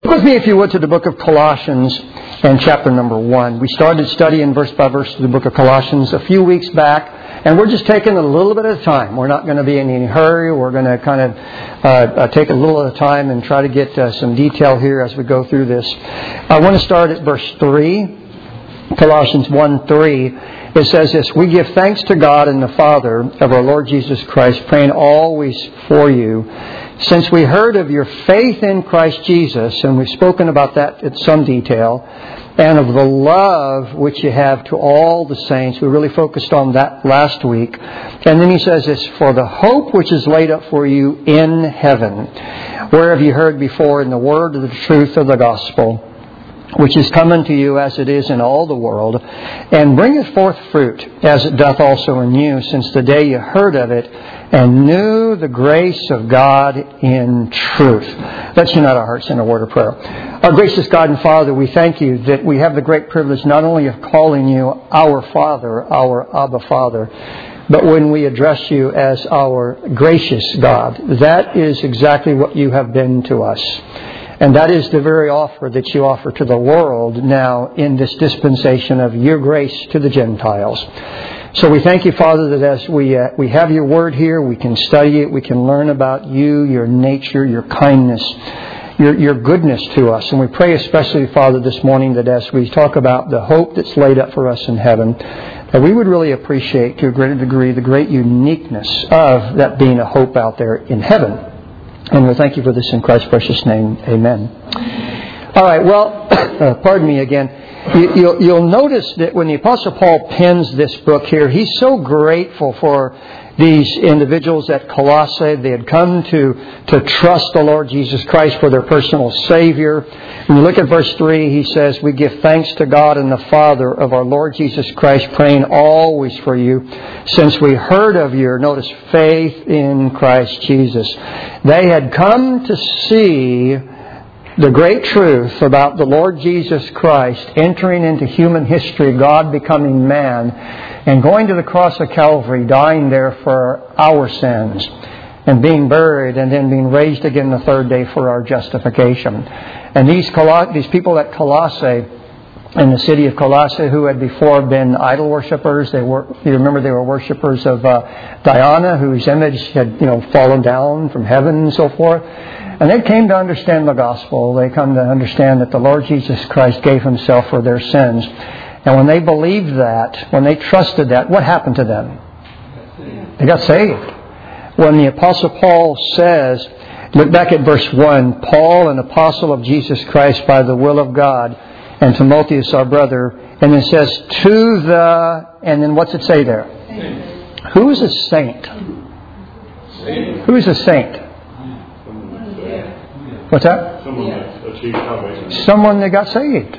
Look with me, if you would, to the book of Colossians and chapter number 1. We started studying verse by verse the book of Colossians a few weeks back, and we're just taking a little bit at a time. We're not going to be in any hurry. We're going to kind of take a little at a time and try to get some detail here as we go through this. I want to start at verse 3, Colossians 1:3. It says this: "We give thanks to God and the Father of our Lord Jesus Christ, praying always for you, since we heard of your faith in Christ Jesus," and we've spoken about that in some detail, "and of the love which you have to all the saints." We really focused on that last week. And then he says this: "For the hope which is laid up for you in heaven, whereof you heard before in the word of the truth of the gospel, which is come unto you as it is in all the world, and bringeth forth fruit, as it doth also in you, since the day you heard of it, and knew the grace of God in truth." Let's unite our hearts in a word of prayer. Our gracious God and Father, we thank you that we have the great privilege not only of calling you our Father, our Abba Father, but when we address you as our gracious God. That is exactly what you have been to us. And that is the very offer that you offer to the world now in this dispensation of your grace to the Gentiles. So we thank you, Father, that as we have your word here, we can study it, we can learn about you, your nature, your kindness, your goodness to us. And we pray especially, Father, this morning that as we talk about the hope that's laid up for us in heaven, that we would really appreciate to a greater degree the great uniqueness of that being a hope out there in heaven. And we'll thank you for this in Christ's precious name. Amen. All right, well, pardon me again. You'll notice that when the Apostle Paul pens this book here, he's so grateful for these individuals at Colossae. They had come to trust the Lord Jesus Christ for their personal Savior. When you look at verse 3, he says, "We give thanks to God and the Father of our Lord Jesus Christ, praying always for you, since we heard of your," notice, "faith in Christ Jesus." They had come to see the great truth about the Lord Jesus Christ entering into human history, God becoming man, and going to the cross of Calvary, dying there for our sins, and being buried, and then being raised again the third day for our justification. And these people at Colossae, in the city of Colossae, who had before been idol worshippers, you remember they were worshippers of Diana, whose image had fallen down from heaven and so forth. And they came to understand the gospel. They come to understand that the Lord Jesus Christ gave Himself for their sins. And when they believed that, when they trusted that, what happened to them? They got saved. When the Apostle Paul says, look back at verse 1, "Paul, an apostle of Jesus Christ by the will of God, and Timotheus our brother," and it says, "to the," and then what's it say there? Who is a saint? Who is a saint? What's that? Someone that achieved salvation. Someone that got saved.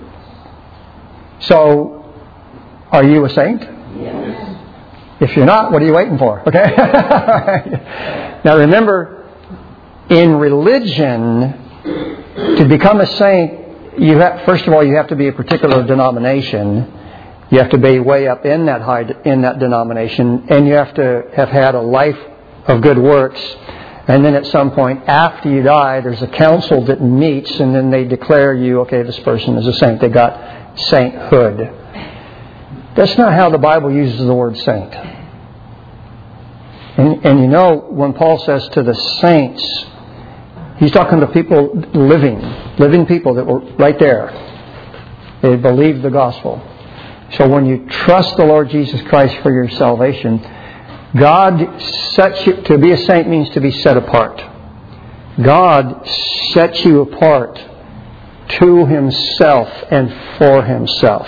So, are you a saint? Yes. If you're not, what are you waiting for? Okay? Now remember, in religion, to become a saint, first of all, you have to be a particular denomination. You have to be way up in that denomination, and you have to have had a life of good works. And then at some point after you die, there's a council that meets, and then they declare you, okay, this person is a saint. They got sainthood. That's not how the Bible uses the word saint. And when Paul says to the saints, he's talking to people living people that were right there. They believed the gospel. So when you trust the Lord Jesus Christ for your salvation, God sets you, to be a saint means to be set apart. God sets you apart to Himself and for Himself.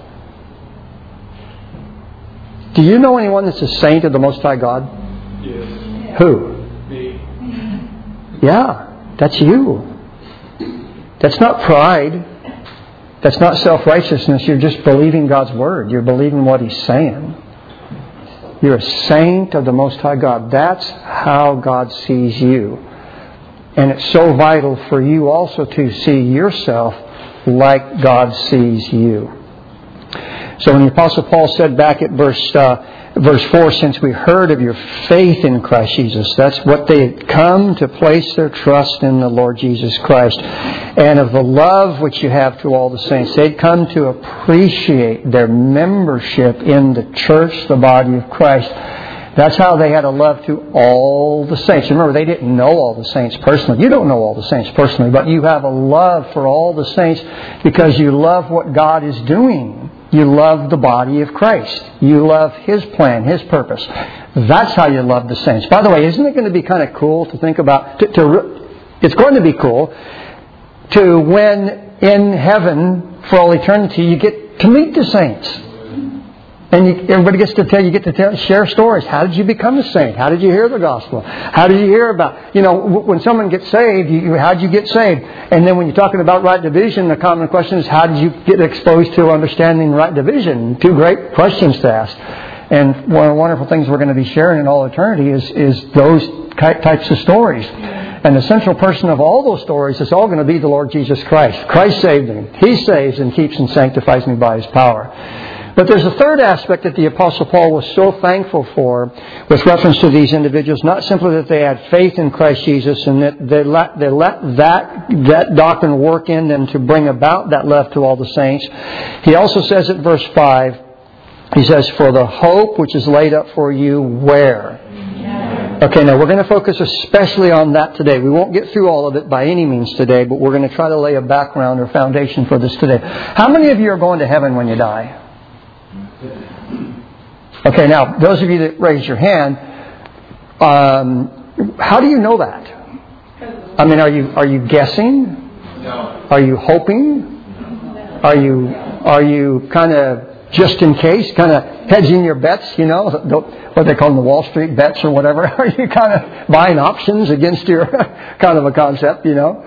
Do you know anyone that's a saint of the Most High God? Yes. Who? Me. Yeah, that's you. That's not pride. That's not self-righteousness. You're just believing God's Word. You're believing what He's saying. You're a saint of the Most High God. That's how God sees you. And it's so vital for you also to see yourself like God sees you. So when the Apostle Paul said back at verse Verse 4, since we heard of your faith in Christ Jesus. That's what they had come to place their trust in the Lord Jesus Christ. And of the love which you have to all the saints. They'd come to appreciate their membership in the church, the body of Christ. That's how they had a love to all the saints. Remember, they didn't know all the saints personally. You don't know all the saints personally, but you have a love for all the saints because you love what God is doing. You love the body of Christ. You love His plan, His purpose. That's how you love the saints. By the way, isn't it going to be kind of cool to think about? It's going to be cool to when in heaven for all eternity you get to meet the saints. And everybody gets to tell, you get to share stories. How did you become a saint? How did you hear the gospel? How did you hear about, when someone gets saved, how did you get saved? And then when you're talking about right division, the common question is, how did you get exposed to understanding right division? Two great questions to ask. And one of the wonderful things we're going to be sharing in all eternity is those types of stories. And the central person of all those stories is all going to be the Lord Jesus Christ. Christ saved me. He saves and keeps and sanctifies me by His power. But there's a third aspect that the Apostle Paul was so thankful for with reference to these individuals. Not simply that they had faith in Christ Jesus and that they let that doctrine work in them to bring about that love to all the saints. He also says at verse 5, he says, for the hope which is laid up for you where? Okay, now we're going to focus especially on that today. We won't get through all of it by any means today, but we're going to try to lay a background or foundation for this today. How many of you are going to heaven when you die? Okay, now, those of you that raise your hand, how do you know that? I mean, are you guessing? No. Are you hoping? Are you kind of just in case, kind of hedging your bets, what they call them, the Wall Street bets or whatever? Are you kind of buying options against your kind of a concept, No.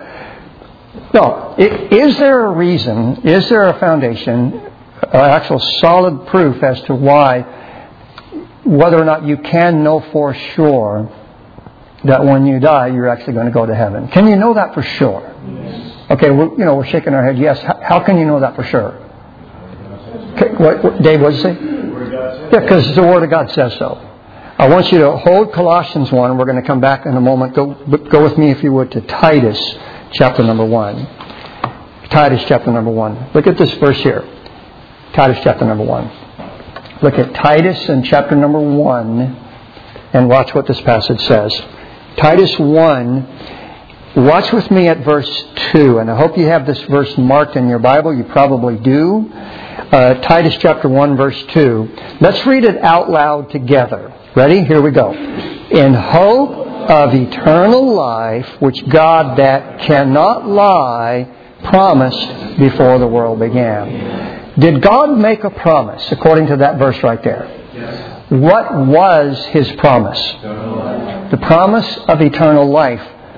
Is there a reason, is there a foundation, actual solid proof as to whether or not you can know for sure that when you die you're actually going to go to heaven? Can you know that for sure? Yes. Okay, we're shaking our head. Yes. How can you know that for sure? Dave, what did you say? Yeah, because the Word of God says so. I want you to hold Colossians 1. We're going to come back in a moment. Go with me, if you would, to Titus chapter number 1. Titus chapter number 1. Look at this verse here. Titus chapter number 1. Look at Titus in chapter number 1 and watch what this passage says. Titus 1, watch with me at verse 2. And I hope you have this verse marked in your Bible. You probably do. Titus chapter 1, verse 2. Let's read it out loud together. Ready? Here we go. In hope of eternal life, which God that cannot lie promised before the world began. Did God make a promise according to that verse right there? Yes. What was His promise? The promise of eternal life.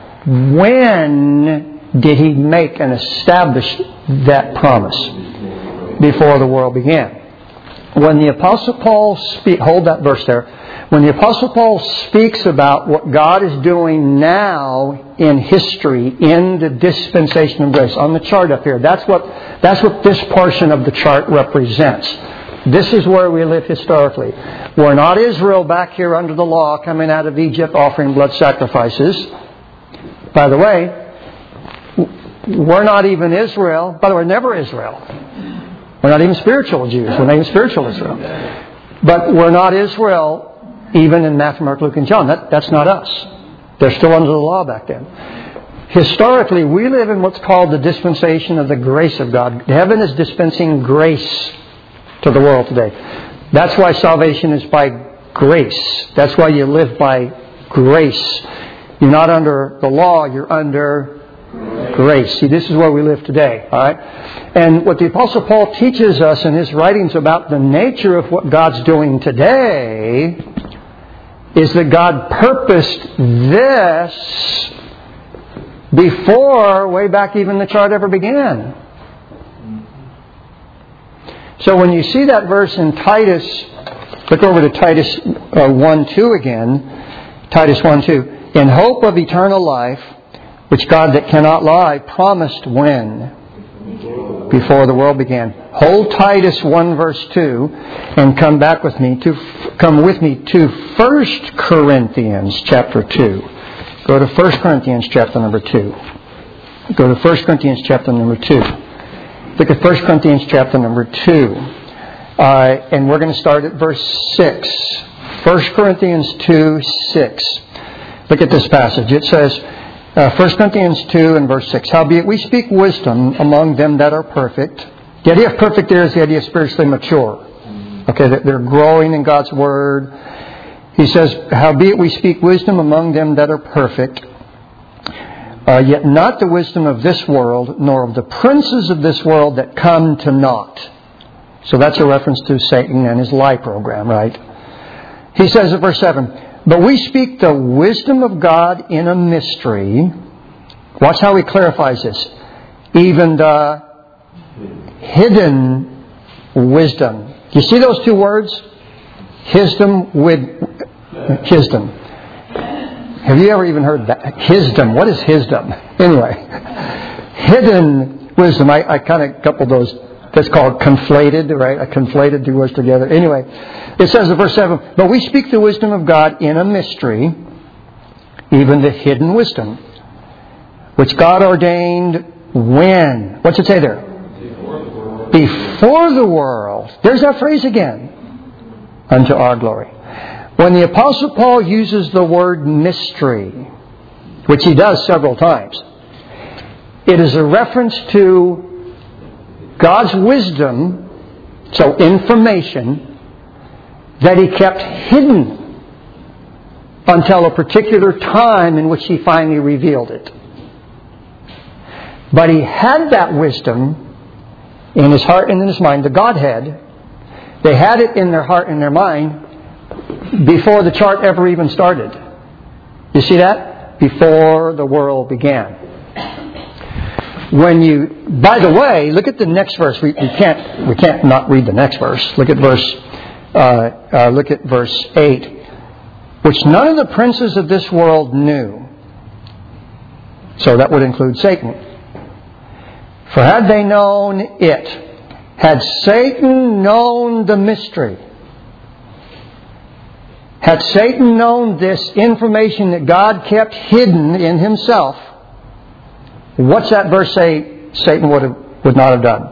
When did He make and establish that promise? Before the world began. When the Apostle Paul hold that verse there. When the Apostle Paul speaks about what God is doing now in history, in the dispensation of grace, on the chart up here, that's what this portion of the chart represents. This is where we live historically. We're not Israel back here under the law, coming out of Egypt, offering blood sacrifices. By the way, we're not even Israel. By the way, we're never Israel. We're not even spiritual Jews. We're not even spiritual Israel. But we're not Israel even in Matthew, Mark, Luke, and John. That's not us. They're still under the law back then. Historically, we live in what's called the dispensation of the grace of God. Heaven is dispensing grace to the world today. That's why salvation is by grace. That's why you live by grace. You're not under the law, you're under grace. See, this is where we live today. All right? And what the Apostle Paul teaches us in his writings about the nature of what God's doing today is that God purposed this before, way back even the chart ever began. So when you see that verse in Titus, look over to Titus 1:2 again. Titus 1:2. In hope of eternal life, which God that cannot lie promised when? before the world began. Hold Titus 1 verse 2 and come with me to 1 Corinthians chapter 2. Go to 1 Corinthians chapter number 2. Go to 1 Corinthians chapter number 2. Look at 1 Corinthians chapter number 2. And we're going to start at verse 6. 1 Corinthians 2, 6. Look at this passage. It says, 1 Corinthians 2 and verse 6. Howbeit we speak wisdom among them that are perfect. The idea of perfect there is the idea of spiritually mature. Okay, that they're growing in God's Word. He says, howbeit we speak wisdom among them that are perfect, yet not the wisdom of this world, nor of the princes of this world that come to naught. So that's a reference to Satan and his lie program, right? He says in verse 7, but we speak the wisdom of God in a mystery. Watch how he clarifies this. Even the hidden wisdom. You see those two words? Hisdom with hisdom. Have you ever even heard that? Hisdom. What is hisdom? Anyway, hidden wisdom. I kind of coupled those. That's called conflated, right? I conflated two words together. Anyway, it says in verse 7, but we speak the wisdom of God in a mystery, even the hidden wisdom, which God ordained when? What's it say there? Before the world. There's that phrase again. Unto our glory. When the Apostle Paul uses the word mystery, which he does several times, it is a reference to God's wisdom, so information, that He kept hidden until a particular time in which He finally revealed it. But He had that wisdom in His heart and in His mind, the Godhead. They had it in their heart and their mind before the chart ever even started. You see that? Before the world began. By the way, look at the next verse. We can't not read the next verse. Look at verse 8, which none of the princes of this world knew. So that would include Satan. For had they known it, had Satan known the mystery, had Satan known this information that God kept hidden in Himself, what's that verse say Satan would not have done?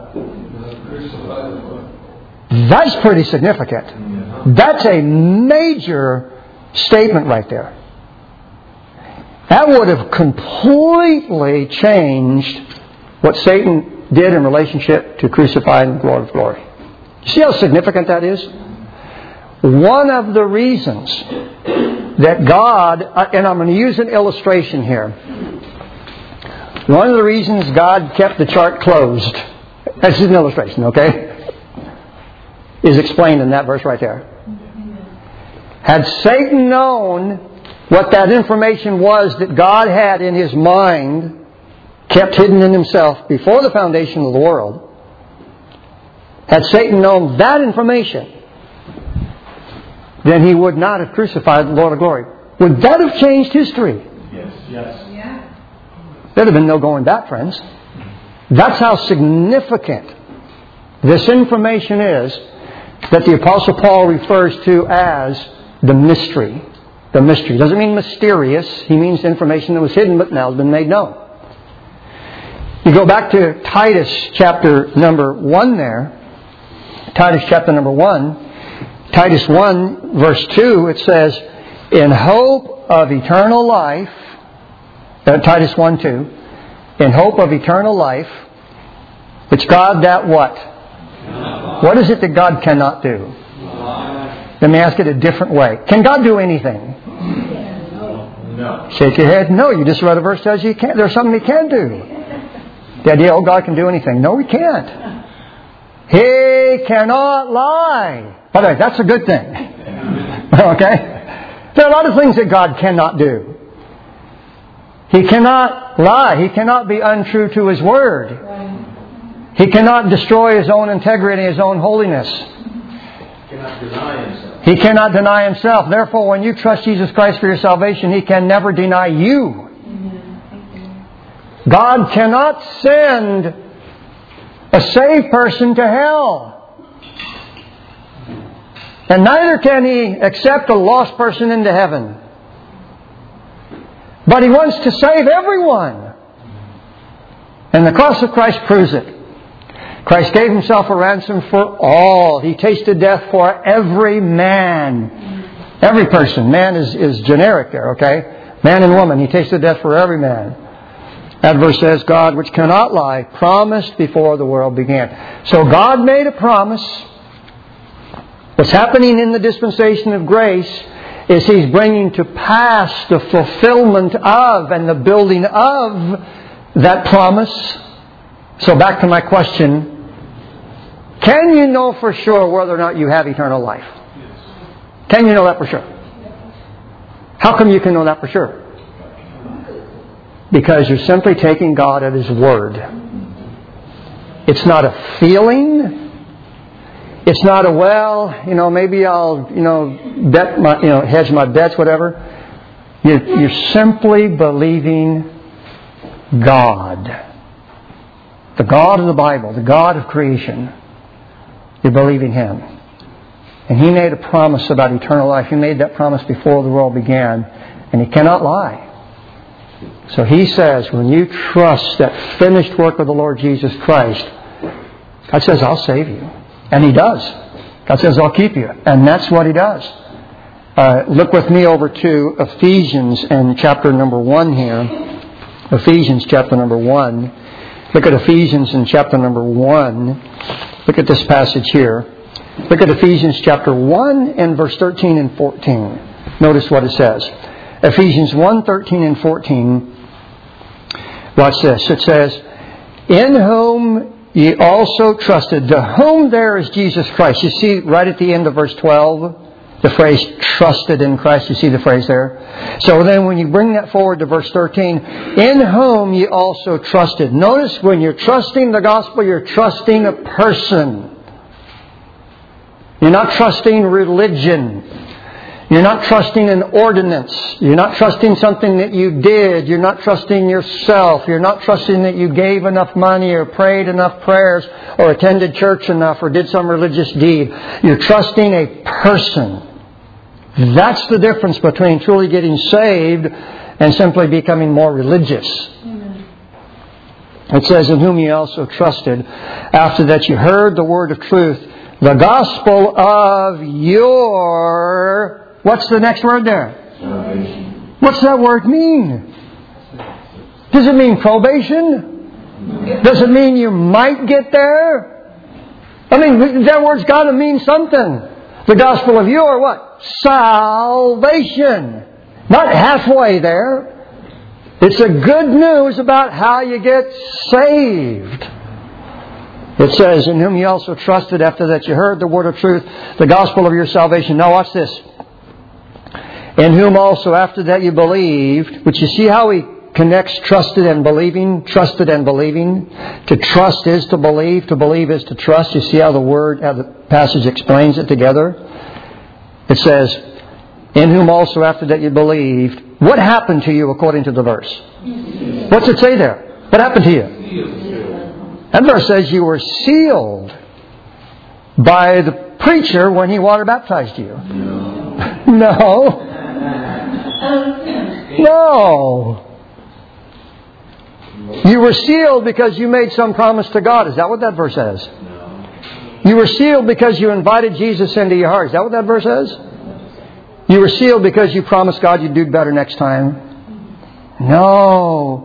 That's pretty significant. That's a major statement right there. That would have completely changed what Satan did in relationship to crucified and Lord of glory. See how significant that is? One of the reasons that God, and I'm going to use an illustration here. One of the reasons God kept the chart closed, that's just an illustration, okay, is explained in that verse right there. Had Satan known what that information was that God had in His mind, kept hidden in Himself before the foundation of the world, had Satan known that information, then He would not have crucified the Lord of glory. Would that have changed history? Yes. Yeah. There'd have been no going back, friends. That's how significant this information is that the Apostle Paul refers to as the mystery. The mystery. Doesn't mean mysterious. He means information that was hidden but now has been made known. You go back to Titus chapter number 1 there. Titus chapter number 1. Titus 1 verse 2, it says, in hope of eternal life, Titus 1, 2, in hope of eternal life, which God that what? What is it that God cannot do? Let me ask it a different way. Can God do anything? No. Shake your head. No, you just read a verse that says you can't. There's something He can do. The idea, God can do anything. No, He can't. He cannot lie. By the way, that's a good thing. Okay? There are a lot of things that God cannot do. He cannot lie. He cannot be untrue to His Word. He cannot destroy His own integrity, His own holiness. He cannot deny Himself. Therefore, when you trust Jesus Christ for your salvation, He can never deny you. God cannot send a saved person to hell. And neither can He accept a lost person into heaven. But He wants to save everyone. And the cross of Christ proves it. Christ gave Himself a ransom for all. He tasted death for every man. Every person. Man is generic there, okay? Man and woman. He tasted death for every man. That verse says, God, which cannot lie, promised before the world began. So God made a promise. What's happening in the dispensation of grace is He's bringing to pass the fulfillment of and the building of that promise. So back to my question. Can you know for sure whether or not you have eternal life? Can you know that for sure? How come you can know that for sure? Because you're simply taking God at His word. It's not a feeling. It's not a, maybe I'll, bet my, hedge my bets, whatever. You're simply believing God. The God of the Bible, the God of creation. You're believing Him. And He made a promise about eternal life. He made that promise before the world began. And He cannot lie. So He says, when you trust that finished work of the Lord Jesus Christ, God says, I'll save you. And He does. God says, I'll keep you. And that's what He does. Look with me over to Ephesians and chapter number 1 here. Ephesians chapter number 1. Look at Ephesians in chapter number 1. Look at this passage here. Look at Ephesians chapter 1 and verse 13 and 14. Notice what it says. Ephesians 1, 13 and 14. Watch this. It says, in whom ye also trusted. To whom there is Jesus Christ. You see right at the end of verse 12, the phrase trusted in Christ. You see the phrase there? So then when you bring that forward to verse 13, in whom ye also trusted. Notice when you're trusting the gospel, you're trusting a person. You're not trusting religion. You're not trusting an ordinance. You're not trusting something that you did. You're not trusting yourself. You're not trusting that you gave enough money or prayed enough prayers or attended church enough or did some religious deed. You're trusting a person. That's the difference between truly getting saved and simply becoming more religious. Amen. It says, in whom ye also trusted, after that you heard the word of truth, the gospel of your... What's the next word there? Salvation. What's that word mean? Does it mean probation? Does it mean you might get there? I mean, that word's got to mean something. The gospel of your what? Salvation. Not halfway there. It's a good news about how you get saved. It says, in whom you also trusted after that you heard the word of truth, the gospel of your salvation. Now watch this. In whom also after that you believed, which you see how he connects trusted and believing. To trust is to believe is to trust. You see how the passage explains it together? It says, in whom also after that you believed. What happened to you according to the verse? What's it say there? What happened to you? That verse says you were sealed by the preacher when he water baptized you. No. You were sealed because you made some promise to God. Is that what that verse says? You were sealed because you invited Jesus into your heart. Is that what that verse says? You were sealed because you promised God you'd do better next time. No.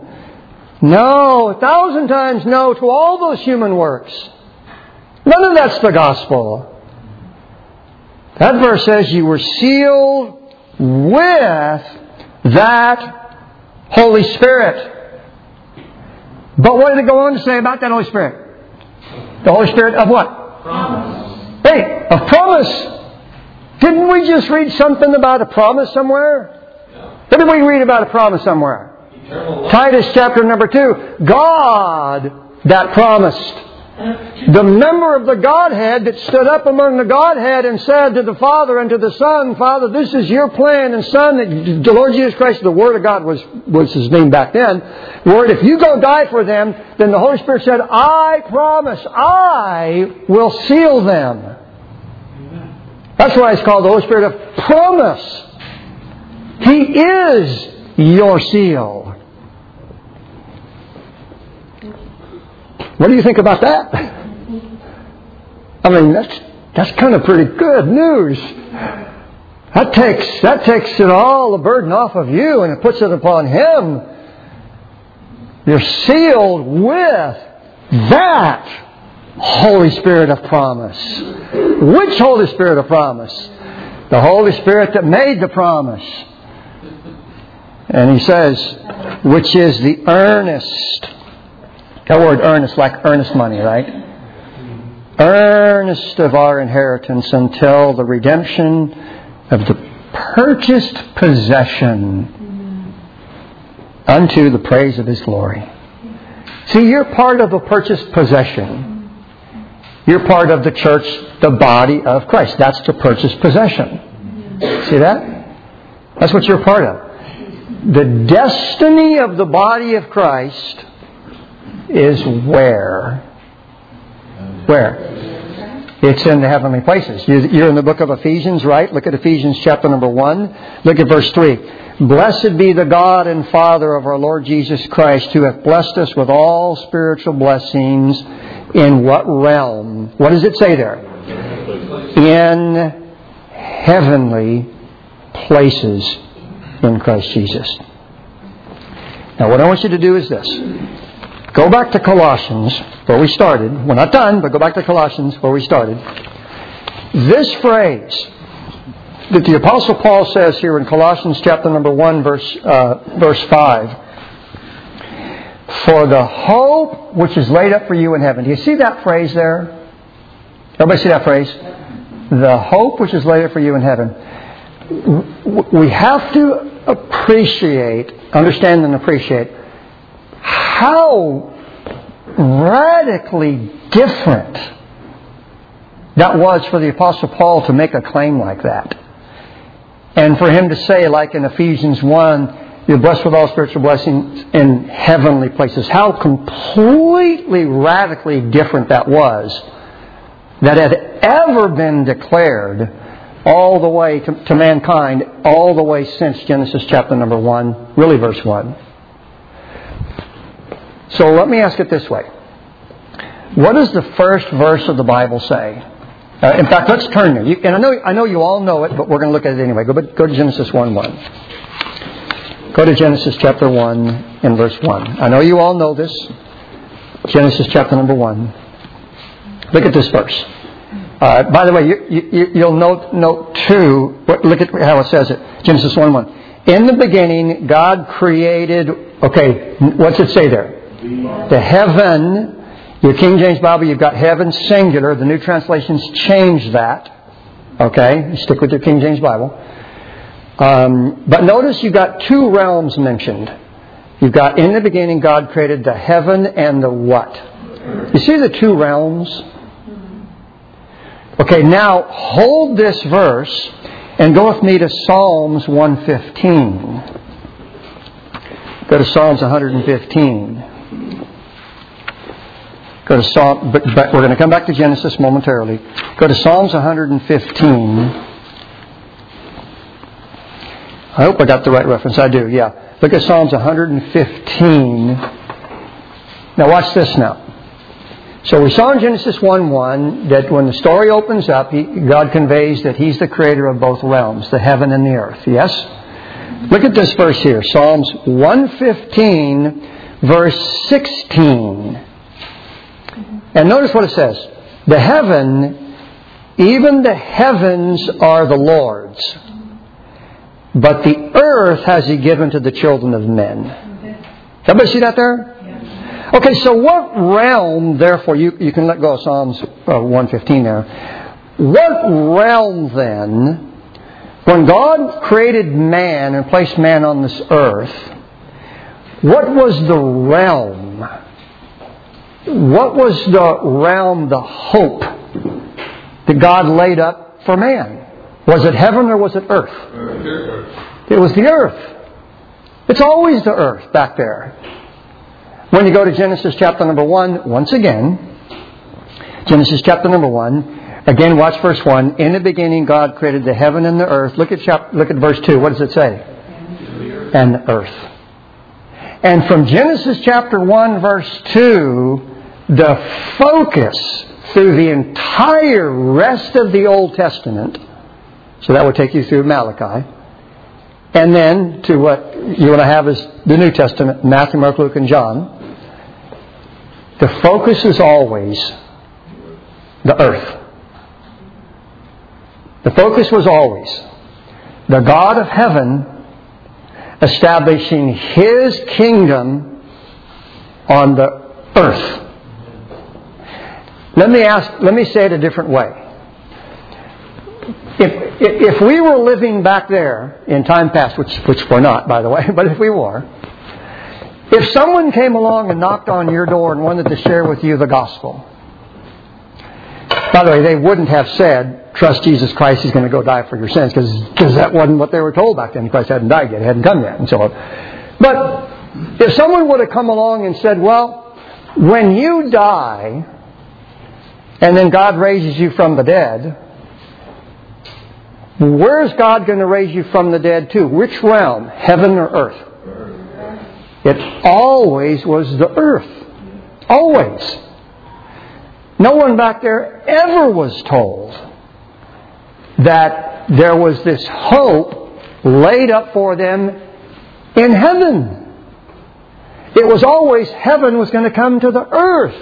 1,000 times no to all those human works. None of that's the gospel. That verse says you were sealed with that Holy Spirit. But what did it go on to say about that Holy Spirit? The Holy Spirit of what? Promise. Hey, of promise. Didn't we just read something about a promise somewhere? What did we read about a promise somewhere? Titus chapter number 2. God that promised. The member of the Godhead that stood up among the Godhead and said to the Father and to the Son, Father, this is your plan, and Son, the Lord Jesus Christ, the Word of God was His name back then. Word, if you go die for them, then the Holy Spirit said, I promise, I will seal them. That's why it's called the Holy Spirit of promise. He is your seal. What do you think about that? I mean, that's kind of pretty good news. That takes it all the burden off of you and it puts it upon Him. You're sealed with that Holy Spirit of promise. Which Holy Spirit of promise? The Holy Spirit that made the promise. And He says, which is the earnest. That word earnest, like earnest money, right? Earnest of our inheritance until the redemption of the purchased possession unto the praise of His glory. See, you're part of a purchased possession. You're part of the church, the body of Christ. That's the purchased possession. See that? That's what you're part of. The destiny of the body of Christ is where? Where? It's in the heavenly places. You're in the book of Ephesians, right? Look at Ephesians chapter number 1. Look at verse 3. Blessed be the God and Father of our Lord Jesus Christ, who hath blessed us with all spiritual blessings in what realm? What does it say there? In heavenly places in Christ Jesus. Now what I want you to do is this. Go back to Colossians, where we started. We're not done, but go back to Colossians, where we started. This phrase that the Apostle Paul says here in Colossians chapter number 1, verse 5. For the hope which is laid up for you in heaven. Do you see that phrase there? Everybody see that phrase? The hope which is laid up for you in heaven. We have to understand and appreciate how radically different that was for the Apostle Paul to make a claim like that. And for him to say, like in Ephesians 1, you're blessed with all spiritual blessings in heavenly places. How completely radically different that was that had ever been declared all the way to mankind, all the way since Genesis chapter number 1, really verse 1. So let me ask it this way. What does the first verse of the Bible say? In fact, let's turn there. And I know you all know it, but we're going to look at it anyway. Go to Genesis 1:1. Go to Genesis chapter 1 and verse 1. I know you all know this. Genesis chapter number 1. Look at this verse. By the way, you'll note too. Look at how it says it. Genesis 1:1. In the beginning, God created. Okay, what's it say there? The heaven. Your King James Bible, you've got heaven singular. The New Translations change that. Okay, stick with your King James Bible. But notice you've got two realms mentioned. You've got in the beginning God created the heaven and the what? You see the two realms? Okay, now hold this verse and go with me to Psalms 115. Go to Psalms 115. Go to Psalm, but we're going to come back to Genesis momentarily. Go to Psalms 115. I hope I got the right reference. I do, yeah. Look at Psalms 115. Now watch this now. So we saw in Genesis 1:1 that when the story opens up, God conveys that He's the creator of both realms, the heaven and the earth. Yes? Look at this verse here. Psalms 115, verse 16. And notice what it says. The heaven, even the heavens are the Lord's, but the earth has He given to the children of men. Everybody see that there? Okay, so what realm, therefore, you can let go of Psalms 115 there. What realm then, when God created man and placed man on this earth, what was the realm what was the realm, the hope that God laid up for man? Was it heaven or was it earth? It was the earth. It's always the earth back there. When you go to Genesis chapter number 1, once again, Genesis chapter number 1, again watch verse 1. In the beginning God created the heaven and the earth. Look at verse 2. What does it say? And the earth. And from Genesis chapter 1 verse 2, the focus through the entire rest of the Old Testament, so that would take you through Malachi, and then to what you want to have is the New Testament, Matthew, Mark, Luke, and John. The focus is always the earth. The focus was always the God of heaven establishing His kingdom on the earth. Let me say it a different way. If we were living back there in time past, which we're not, by the way, but if we were, if someone came along and knocked on your door and wanted to share with you the gospel, by the way, they wouldn't have said, trust Jesus Christ, He's going to go die for your sins, because that wasn't what they were told back then. Christ hadn't died yet, He hadn't come yet, and so on. But if someone would have come along and said, well, when you die, and then God raises you from the dead, where's God going to raise you from the dead to? Which realm? Heaven or earth? It always was the earth. Always. No one back there ever was told that there was this hope laid up for them in heaven. It was always heaven was going to come to the earth.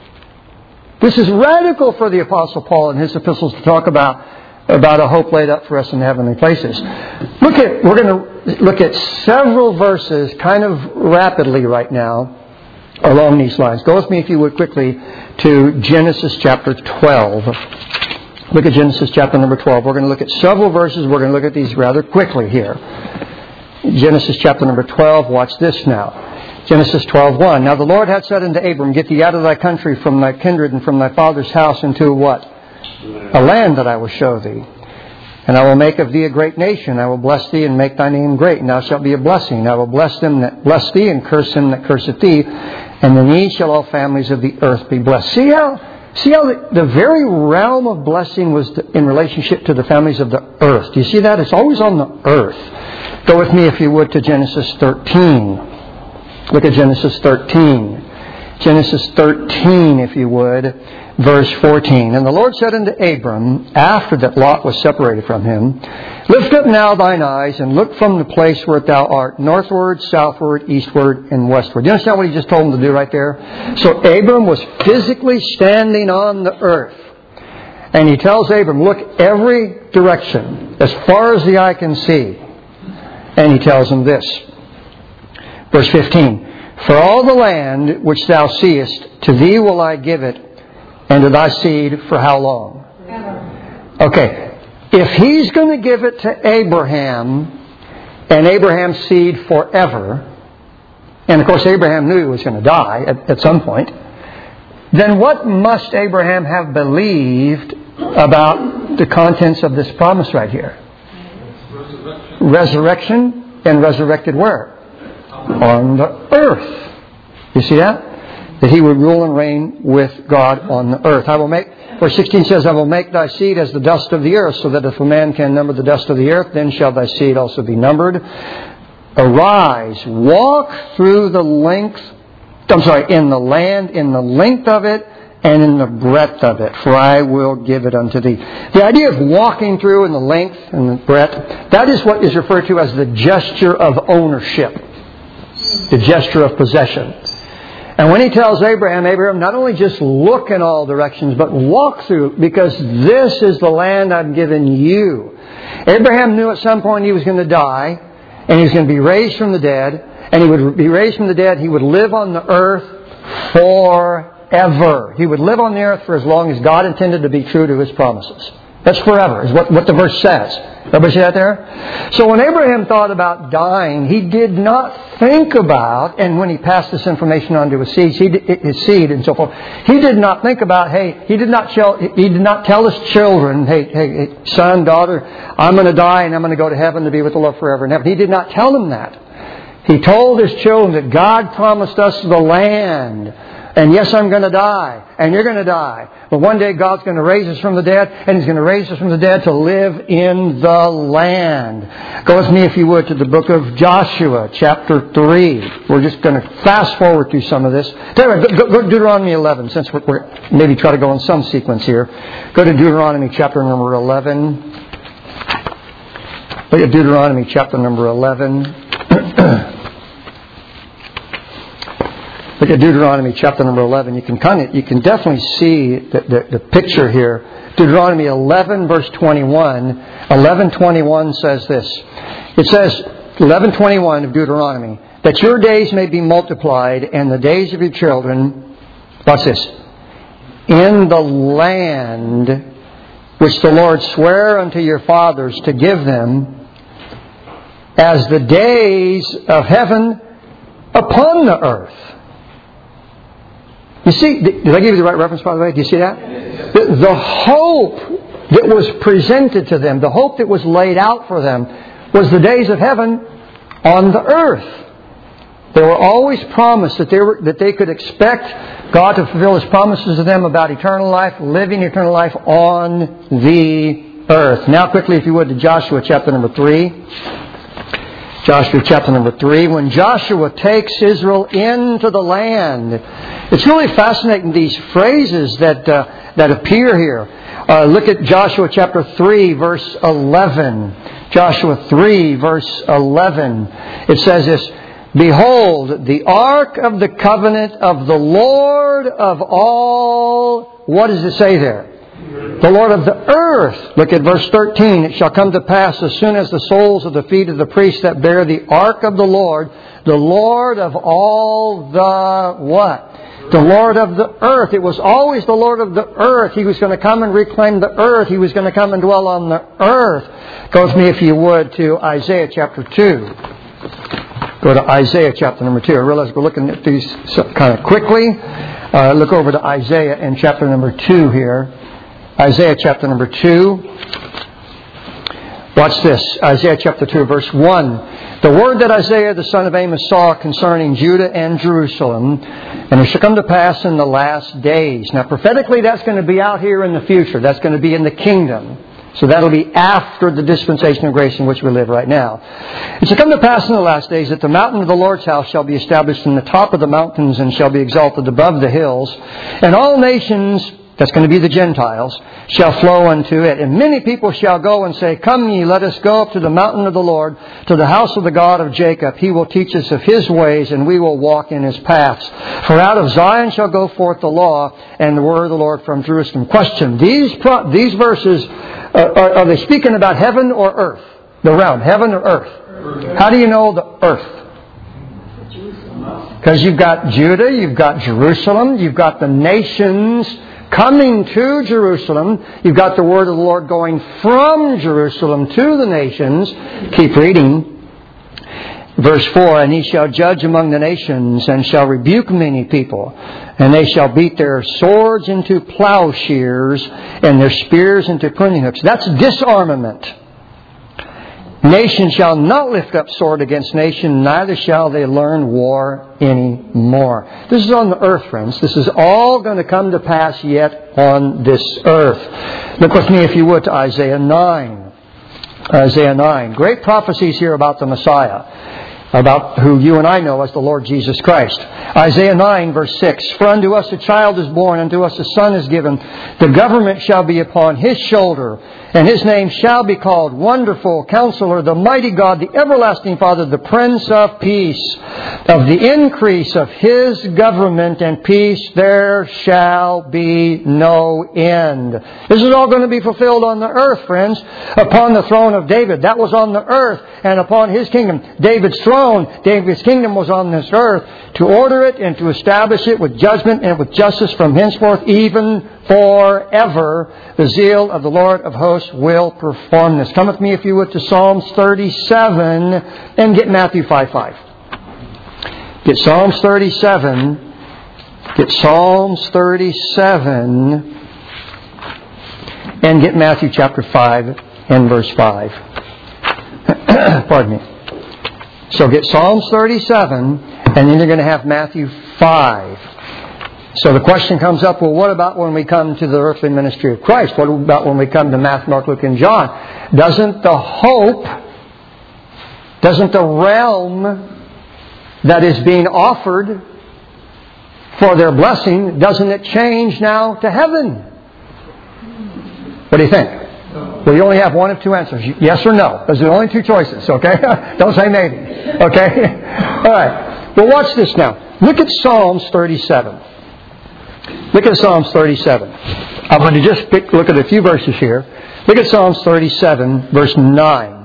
This is radical for the Apostle Paul in his epistles to talk about a hope laid up for us in heavenly places. We're going to look at several verses kind of rapidly right now along these lines. Go with me, if you would, quickly to Genesis chapter 12. Look at Genesis chapter number 12. We're going to look at several verses. We're going to look at these rather quickly here. Genesis chapter number 12. Watch this now. Genesis 12:1. Now the Lord had said unto Abram, get thee out of thy country, from thy kindred, and from thy father's house, into what? A land that I will show thee. And I will make of thee a great nation. I will bless thee and make thy name great. And thou shalt be a blessing. I will bless them that bless thee, and curse him that curseth thee. And in thee shall all families of the earth be blessed. See how the very realm of blessing was in relationship to the families of the earth. Do you see that? It's always on the earth. Go with me, if you would, to Genesis 13. Look at Genesis 13. Genesis 13, if you would, verse 14. And the Lord said unto Abram, after that Lot was separated from him, lift up now thine eyes, and look from the place where thou art, northward, southward, eastward, and westward. Do you understand what He just told him to do right there? So Abram was physically standing on the earth. And He tells Abram, look every direction, as far as the eye can see. And He tells him this. Verse 15, for all the land which thou seest, to thee will I give it, and to thy seed for how long? Ever. Okay, if He's going to give it to Abraham, and Abraham's seed forever, and of course Abraham knew he was going to die at some point, then what must Abraham have believed about the contents of this promise right here? Resurrection, and resurrected where? On the earth. You see that? That He would rule and reign with God on the earth. Verse 16 says, I will make thy seed as the dust of the earth, so that if a man can number the dust of the earth, then shall thy seed also be numbered. Arise, walk through the length, in the land, in the length of it, and in the breadth of it, for I will give it unto thee. The idea of walking through in the length and the breadth, that is what is referred to as the gesture of ownership. The gesture of possession. And when He tells Abraham, not only just look in all directions, but walk through, because this is the land I'm giving you. Abraham knew at some point he was going to die, and he was going to be raised from the dead, and he would be raised from the dead. He would live on the earth forever. He would live on the earth for as long as God intended to be true to His promises. That's forever, is what the verse says. Everybody see that there? So when Abraham thought about dying, he did not think about, and when he passed this information on to his seed and so forth, he did not think about, he did not tell his children, hey, son, daughter, I'm going to die and I'm going to go to heaven to be with the Lord forever and ever. He did not tell them that. He told his children that God promised us the land. And yes, I'm going to die. And you're going to die. But one day God's going to raise us from the dead. And He's going to raise us from the dead to live in the land. Go with me, if you would, to the book of Joshua, chapter 3. We're just going to fast forward through some of this. Go to Deuteronomy 11, since we're maybe try to go in some sequence here. Go to Deuteronomy chapter number 11. Look at Deuteronomy chapter number 11. Look at Deuteronomy chapter number 11. You can definitely see the picture here. Deuteronomy 11 verse 21. 11:21 says this. It says, 11:21 of Deuteronomy, that your days may be multiplied and the days of your children, watch this, in the land which the Lord sware unto your fathers to give them, as the days of heaven upon the earth. You see, did I give you the right reference, by the way? Do you see that? The hope that was presented to them, the hope that was laid out for them, was the days of heaven on the earth. They were always promised that they could expect God to fulfill His promises to them about eternal life, living eternal life on the earth. Now quickly, if you would, to Joshua chapter number 3. Joshua chapter number 3. When Joshua takes Israel into the land, it's really fascinating, these phrases that appear here. Look at Joshua chapter 3 verse 11. Joshua 3 verse 11. It says this, behold, the ark of the covenant of the Lord of all, what does it say there? The Lord of the earth. Look at verse 13. It shall come to pass as soon as the soles of the feet of the priests that bear the ark of the Lord of all the what? The Lord of the earth. It was always the Lord of the earth. He was going to come and reclaim the earth. He was going to come and dwell on the earth. Go with me, if you would, to Isaiah chapter 2. Go to Isaiah chapter number 2. I realize we're looking at these kind of quickly. Look over to Isaiah in chapter number 2 here. Isaiah chapter number 2. Watch this. Isaiah chapter 2 verse 1. The word that Isaiah the son of Amos saw concerning Judah and Jerusalem, and it shall come to pass in the last days. Now prophetically that's going to be out here in the future. That's going to be in the kingdom. So that'll be after the dispensation of grace in which we live right now. It shall come to pass in the last days that the mountain of the Lord's house shall be established in the top of the mountains and shall be exalted above the hills. And all nations, that's going to be the Gentiles, shall flow unto it. And many people shall go and say, come ye, let us go up to the mountain of the Lord, to the house of the God of Jacob. He will teach us of His ways, and we will walk in His paths. For out of Zion shall go forth the law, and the word of the Lord from Jerusalem. Question, these verses, are they speaking about heaven or earth? The realm, heaven or earth? How do you know the earth? Because you've got Judah, you've got Jerusalem, you've got the nations coming to Jerusalem. You've got the word of the Lord going from Jerusalem to the nations. Keep reading. Verse 4, and He shall judge among the nations, and shall rebuke many people. And they shall beat their swords into plowshares, and their spears into pruning hooks. That's disarmament. Nation shall not lift up sword against nation, neither shall they learn war any more. This is on the earth, friends. This is all going to come to pass yet on this earth. Look with me, if you would, to Isaiah 9. Isaiah 9. Great prophecies here about the Messiah, about who you and I know as the Lord Jesus Christ. Isaiah 9 verse 6. For unto us a child is born, unto us a son is given. The government shall be upon His shoulder, and His name shall be called Wonderful, Counselor, the Mighty God, the Everlasting Father, the Prince of Peace. Of the increase of His government and peace there shall be no end. This is all going to be fulfilled on the earth, friends. Upon the throne of David, that was on the earth, and upon His kingdom. David's throne, David's kingdom was on this earth, to order it and to establish it with judgment and with justice from henceforth even forever. The zeal of the Lord of hosts will perform this. Come with me, if you would, to Psalms 37 and get Matthew 5:5. Get Psalms 37. Get Psalms 37 and get Matthew chapter 5 and verse 5. Pardon me. So get Psalms 37 and then you're going to have Matthew 5. So the question comes up, well, what about when we come to the earthly ministry of Christ? What about when we come to Matthew, Mark, Luke, and John? Doesn't the realm that is being offered for their blessing, doesn't it change now to heaven? What do you think? Well, you only have one of two answers. Yes or no. Those are the only two choices, okay? Don't say maybe, okay? All right. Well, watch this now. Look at Psalms 37. Look at Psalms 37. I'm going to just look at a few verses here. Look at Psalms 37, verse 9.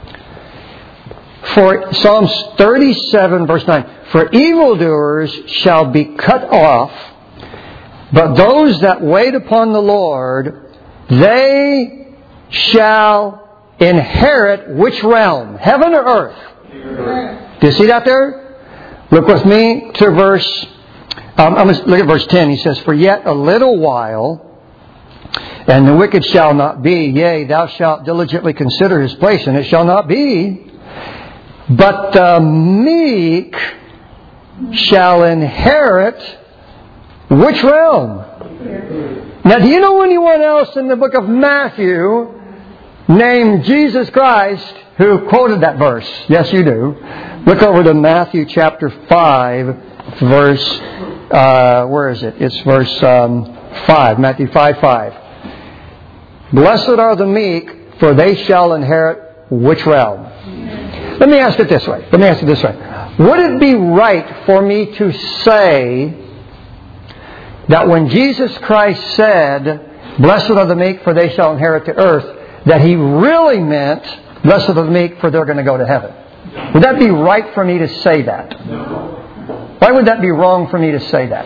For Psalms 37, verse 9. For evildoers shall be cut off, but those that wait upon the Lord, they shall inherit which realm? Heaven or earth? Do you see that there? Look with me to verse... look at verse 10. He says, For yet a little while, and the wicked shall not be. Yea, thou shalt diligently consider his place, and it shall not be. But the meek shall inherit which realm? Now, do you know anyone else in the book of Matthew named Jesus Christ who quoted that verse? Yes, you do. Look over to Matthew chapter 5, verse... where is it? It's verse 5. Matthew 5:5. Blessed are the meek, for they shall inherit which realm? Let me ask it this way. Would it be right for me to say that when Jesus Christ said, Blessed are the meek, for they shall inherit the earth, that He really meant, Blessed are the meek, for they're going to go to heaven? Would that be right for me to say that? Why would that be wrong for me to say that?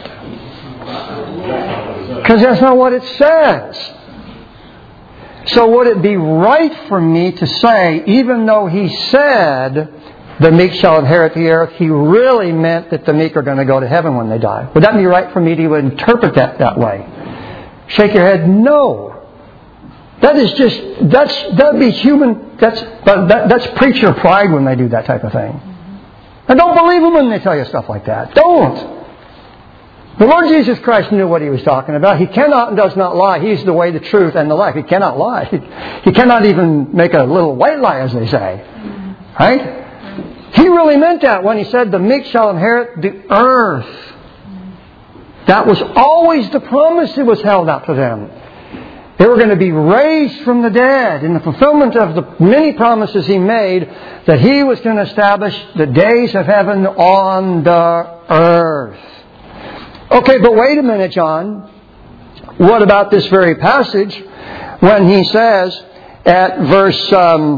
Because that's not what it says. So would it be right for me to say, even though He said, the meek shall inherit the earth, He really meant that the meek are going to go to heaven when they die? Would that be right for me to interpret that way? Shake your head, no. That'd be human, that's preacher pride when they do that type of thing. And don't believe them when they tell you stuff like that. Don't. The Lord Jesus Christ knew what He was talking about. He cannot and does not lie. He's the way, the truth, and the life. He cannot lie. He cannot even make a little white lie, as they say. Right? He really meant that when He said, the meek shall inherit the earth. That was always the promise that was held out to them. They were going to be raised from the dead in the fulfillment of the many promises He made, that He was going to establish the days of heaven on the earth. Okay, but wait a minute, John. What about this very passage when He says at verse...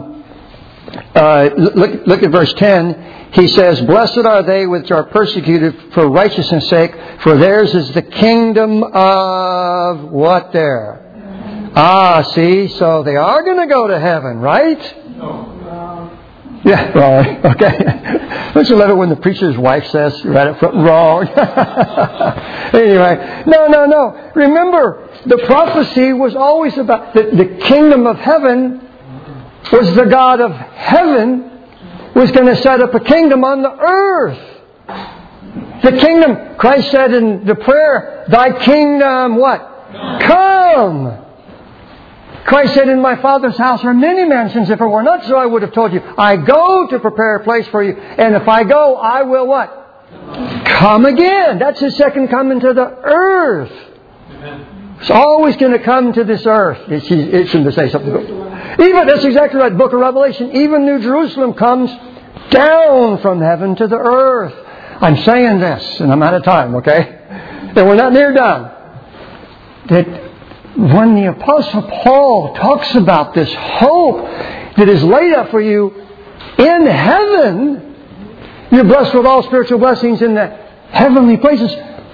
look at verse 10. He says, Blessed are they which are persecuted for righteousness' sake, for theirs is the kingdom of... what there? See, so they are going to go to heaven, right? No. Yeah, wrong. Okay. Don't you love it when the preacher's wife says, right up front, wrong? Anyway, no. Remember, the prophecy was always about the kingdom of heaven was the God of heaven was going to set up a kingdom on the earth. The kingdom, Christ said in the prayer, Thy kingdom, what? Come. Christ said, in my Father's house are many mansions. If it were not so, I would have told you. I go to prepare a place for you. And if I go, I will what? Come again. That's His second coming to the earth. It's always going to come to this earth. It shouldn't say something. That's exactly right. Book of Revelation. Even New Jerusalem comes down from heaven to the earth. I'm saying this, and I'm out of time, okay? And we're not near done. That when the Apostle Paul talks about this hope that is laid up for you in heaven, you're blessed with all spiritual blessings in the heavenly places.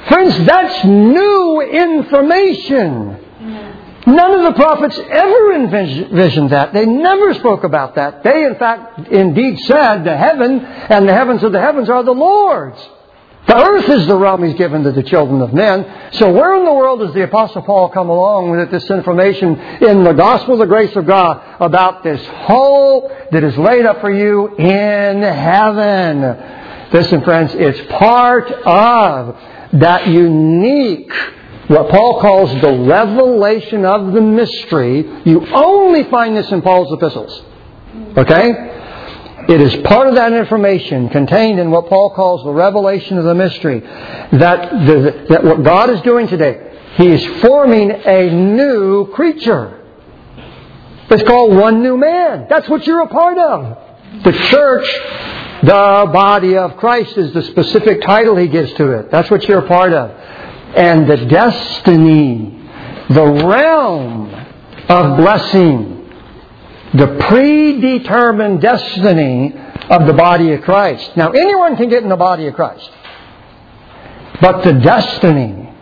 Friends, that's new information. None of the prophets ever envisioned that. They never spoke about that. They, in fact, indeed said the heaven and the heavens of the heavens are the Lord's. The earth is the realm He's given to the children of men. So where in the world does the Apostle Paul come along with this information in the gospel of the grace of God about this hope that is laid up for you in heaven? Listen, friends, it's part of that unique, what Paul calls the revelation of the mystery. You only find this in Paul's epistles. Okay? It is part of that information contained in what Paul calls the revelation of the mystery. That what God is doing today, He is forming a new creature. It's called one new man. That's what you're a part of. The church, the body of Christ, is the specific title He gives to it. That's what you're a part of. And the destiny, the realm of blessing, the predetermined destiny of the body of Christ. Now, anyone can get in the body of Christ. But the destiny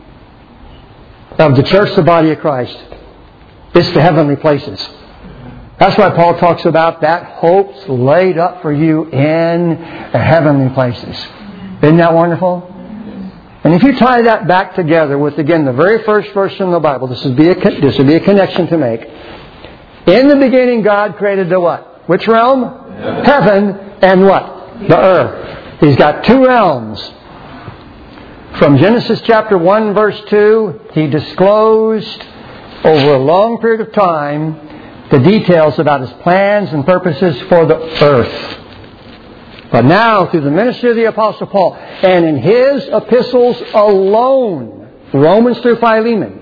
of the church, the body of Christ, is the heavenly places. That's why Paul talks about that hope's laid up for you in heavenly places. Isn't that wonderful? And if you tie that back together with, again, the very first verse in the Bible, this would be a connection to make. In the beginning, God created the what? Which realm? Heaven and what? The earth. He's got two realms. From Genesis chapter 1, verse 2, He disclosed over a long period of time the details about His plans and purposes for the earth. But now, through the ministry of the Apostle Paul, and in his epistles alone, Romans through Philemon,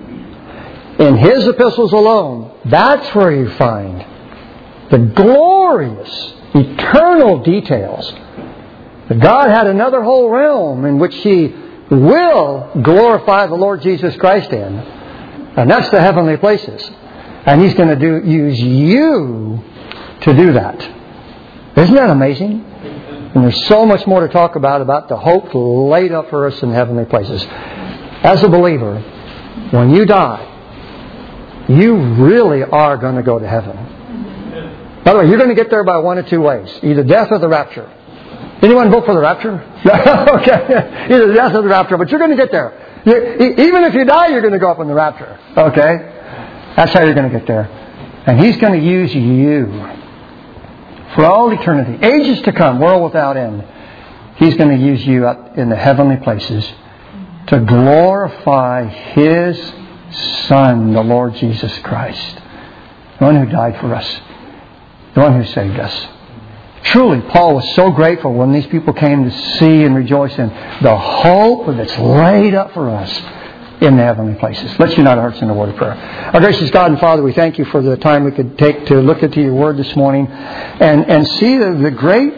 in his epistles alone, that's where you find the glorious, eternal details. That God had another whole realm in which He will glorify the Lord Jesus Christ in. And that's the heavenly places. And He's going to use you to do that. Isn't that amazing? And there's so much more to talk about the hope laid up for us in heavenly places. As a believer, when you die, you really are going to go to heaven. By the way, you're going to get there by one of two ways. Either death or the rapture. Anyone vote for the rapture? Okay. Either death or the rapture, but you're going to get there. Even if you die, you're going to go up in the rapture. Okay? That's how you're going to get there. And He's going to use you for all eternity, ages to come, world without end. He's going to use you up in the heavenly places to glorify His Son, the Lord Jesus Christ, the one who died for us, the one who saved us. Truly, Paul was so grateful when these people came to see and rejoice in the hope that's laid up for us in the heavenly places. Let's unite our hearts in a word of prayer. Our gracious God and Father, we thank You for the time we could take to look into Your Word this morning and see the great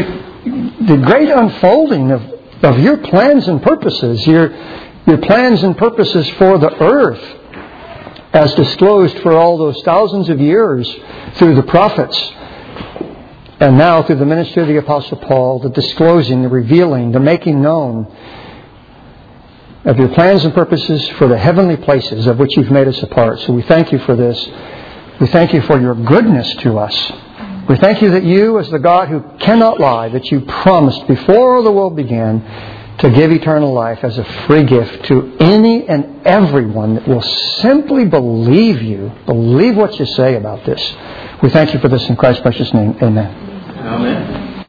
unfolding of Your plans and purposes, Your plans and purposes for the earth, as disclosed for all those thousands of years through the prophets, and now through the ministry of the Apostle Paul, the disclosing, the revealing, the making known of Your plans and purposes for the heavenly places of which You've made us a part. So we thank You for this. We thank You for Your goodness to us. We thank You that You, as the God who cannot lie, that You promised before the world began to give eternal life as a free gift to any and everyone that will simply believe You, believe what You say about this. We thank You for this in Christ's precious name. Amen. Amen.